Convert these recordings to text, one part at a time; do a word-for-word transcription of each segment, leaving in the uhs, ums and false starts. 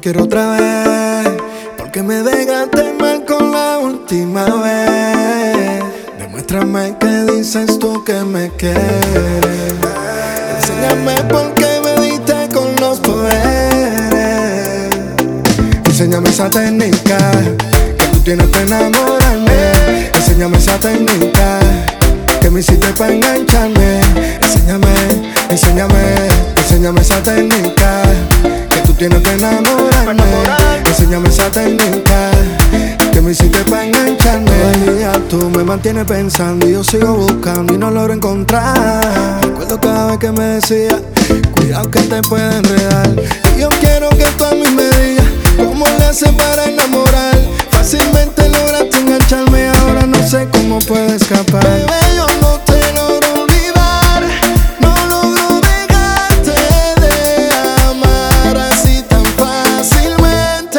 quiero otra vez, porque me dejaste mal con la última vez. Demuéstrame que dices tú que me quieres. Enséñame por qué me diste con los poderes. Enséñame esa técnica que tú tienes para enamorarme. Enséñame esa técnica que me hiciste para engancharme. Enséñame, enséñame, enséñame esa técnica que tú tienes para enamorarme. Enséñame esa técnica que me hiciste para engancharme. Todo el día tú me mantienes pensando y yo sigo buscando y no logro encontrar. Recuerdo cada vez que me decías, cuidado que te puede enredar. Y yo quiero que tú a mí me digas cómo le haces para enamorar. Fácilmente lograste engancharme, ahora no sé cómo puedo escapar. Bebé, yo no te logro olvidar, no logro dejarte de amar así tan fácilmente.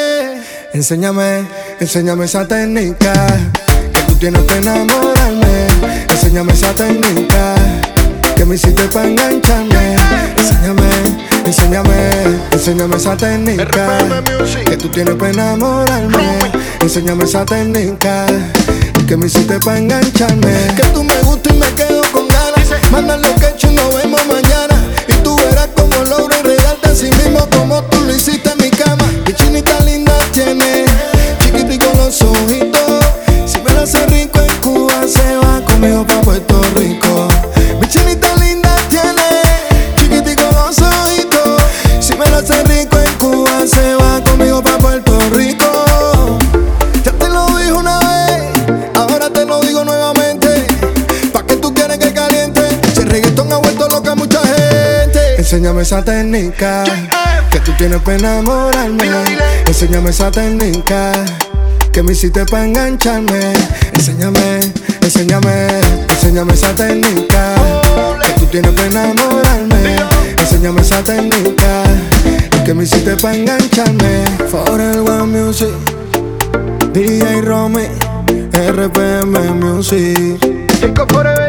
Enséñame, enséñame esa técnica que tú tienes para enamorarme. Enséñame esa técnica que me hiciste para engancharme. Enséñame, enséñame, enséñame esa técnica que tú tienes para enamorarme. Enséñame esa técnica que me hiciste para engancharme. Que tú me gustas y me quedo con ganas. Manda lo que he hecho y nos vemos mañana. Y tú verás cómo logro enredarte así mismo como tú lo hiciste en mi cama. Mi chinita linda tiene chiquitico los ojitos. Si me la hace rico en Cuba se va conmigo pa' Puerto Rico. Mi chinita linda tiene chiquitico los ojitos. Si me la hace rico en Cuba se va conmigo pa' Puerto Rico. Ya te lo dije una vez, ahora te lo digo nuevamente. Pa' que tú quieres que caliente. Si el reggaetón ha vuelto loca a mucha gente. Enséñame esa técnica que tú tienes para enamorarme. Enséñame esa técnica que me hiciste para engancharme. Enséñame, enséñame, enséñame esa técnica que tú tienes para enamorarme. Enséñame esa técnica que me hiciste para engancharme. Forever One Music, D J Romy, R P M Music.